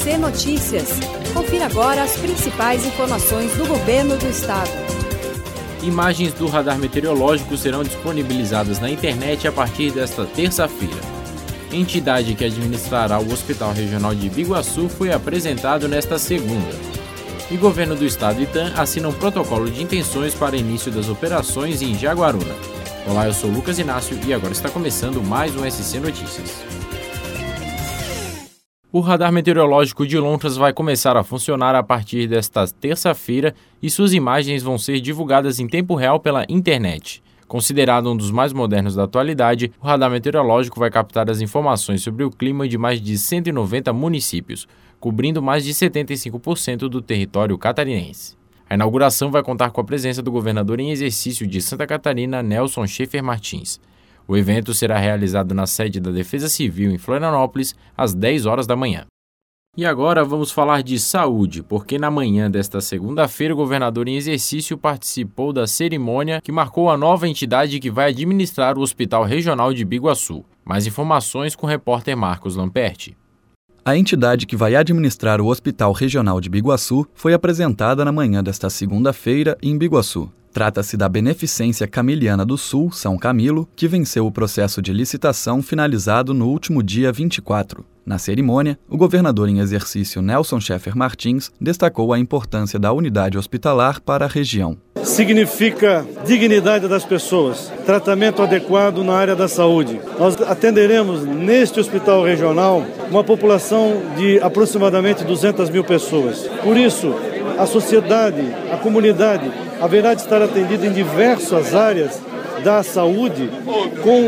SC Notícias. Confira agora as principais informações do governo do estado. Imagens do radar meteorológico serão disponibilizadas na internet a partir desta terça-feira. A entidade que administrará o Hospital Regional de Biguaçu foi apresentado nesta segunda. E o governo do estado e TAM assinam um protocolo de intenções para início das operações em Jaguaruna. Olá, eu sou Lucas Inácio e agora está começando mais um SC Notícias. O radar meteorológico de Lontras vai começar a funcionar a partir desta terça-feira e suas imagens vão ser divulgadas em tempo real pela internet. Considerado um dos mais modernos da atualidade, o radar meteorológico vai captar as informações sobre o clima de mais de 190 municípios, cobrindo mais de 75% do território catarinense. A inauguração vai contar com a presença do governador em exercício de Santa Catarina, Nelson Schaefer Martins. O evento será realizado na sede da Defesa Civil em Florianópolis, às 10 horas da manhã. E agora vamos falar de saúde, porque na manhã desta segunda-feira o governador em exercício participou da cerimônia que marcou a nova entidade que vai administrar o Hospital Regional de Biguaçu. Mais informações com o repórter Marcos Lamperti. A entidade que vai administrar o Hospital Regional de Biguaçu foi apresentada na manhã desta segunda-feira em Biguaçu. Trata-se da Beneficência Camiliana do Sul, São Camilo, que venceu o processo de licitação finalizado no último dia 24. Na cerimônia, o governador em exercício Nelson Schaefer Martins destacou a importância da unidade hospitalar para a região. Significa dignidade das pessoas, tratamento adequado na área da saúde. Nós atenderemos neste hospital regional uma população de aproximadamente 200 mil pessoas. Por isso, a sociedade, a comunidade, haverá de estar atendida em diversas áreas da saúde, com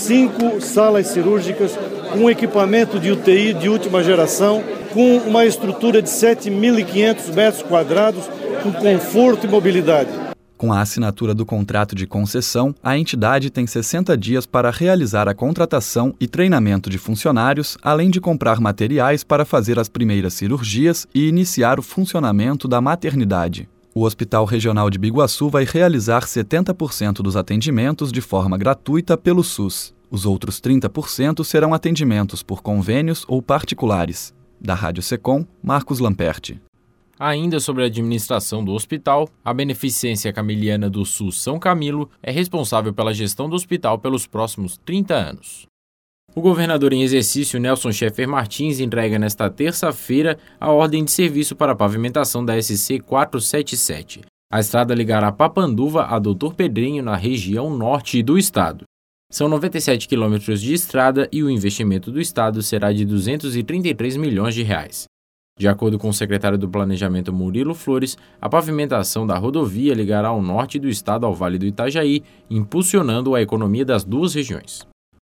5 salas cirúrgicas, com equipamento de UTI de última geração, com uma estrutura de 7.500 metros quadrados, com conforto e mobilidade. Com a assinatura do contrato de concessão, a entidade tem 60 dias para realizar a contratação e treinamento de funcionários, além de comprar materiais para fazer as primeiras cirurgias e iniciar o funcionamento da maternidade. O Hospital Regional de Biguaçu vai realizar 70% dos atendimentos de forma gratuita pelo SUS. Os outros 30% serão atendimentos por convênios ou particulares. Da Rádio Secom, Marcos Lamperti. Ainda sobre a administração do hospital, a Beneficência Camiliana do Sul São Camilo é responsável pela gestão do hospital pelos próximos 30 anos. O governador em exercício Nelson Schaefer Martins entrega nesta terça-feira a ordem de serviço para a pavimentação da SC 477. A estrada ligará Papanduva a Doutor Pedrinho na região norte do estado. São 97 quilômetros de estrada e o investimento do estado será de R$ 233 milhões. De acordo com o secretário do Planejamento Murilo Flores, a pavimentação da rodovia ligará ao norte do estado ao Vale do Itajaí, impulsionando a economia das duas regiões.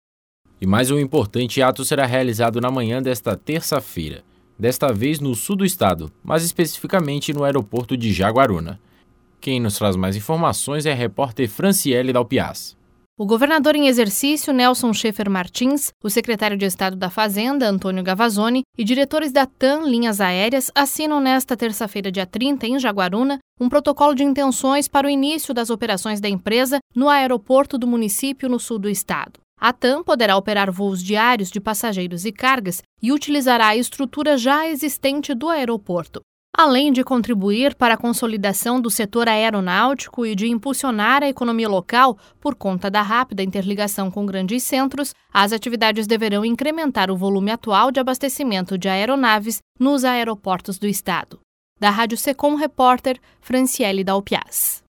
E mais um importante ato será realizado na manhã desta terça-feira, desta vez no sul do estado, mais especificamente no aeroporto de Jaguaruna. Quem nos traz mais informações é a repórter Franciele Dalpiaz. O governador em exercício, Nelson Schaefer Martins, o secretário de Estado da Fazenda, Antônio Gavazzoni, e diretores da TAM Linhas Aéreas assinam nesta terça-feira, dia 30, em Jaguaruna, um protocolo de intenções para o início das operações da empresa no aeroporto do município no sul do estado. A TAM poderá operar voos diários de passageiros e cargas e utilizará a estrutura já existente do aeroporto. Além de contribuir para a consolidação do setor aeronáutico e de impulsionar a economia local por conta da rápida interligação com grandes centros, as atividades deverão incrementar o volume atual de abastecimento de aeronaves nos aeroportos do estado. Da Rádio Secom, repórter Franciele Dalpiaz.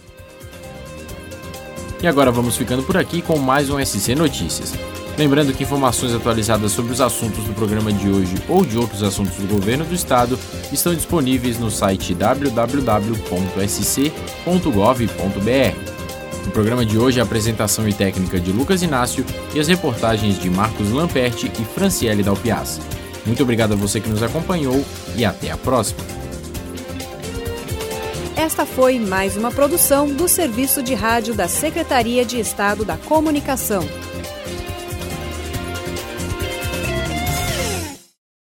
E agora vamos ficando por aqui com mais um SC Notícias. Lembrando que informações atualizadas sobre os assuntos do programa de hoje ou de outros assuntos do governo do estado estão disponíveis no site www.sc.gov.br. No programa de hoje, a apresentação e técnica de Lucas Inácio e as reportagens de Marcos Lamperti e Franciele Dalpiaz. Muito obrigado a você que nos acompanhou e até a próxima. Esta foi mais uma produção do Serviço de Rádio da Secretaria de Estado da Comunicação.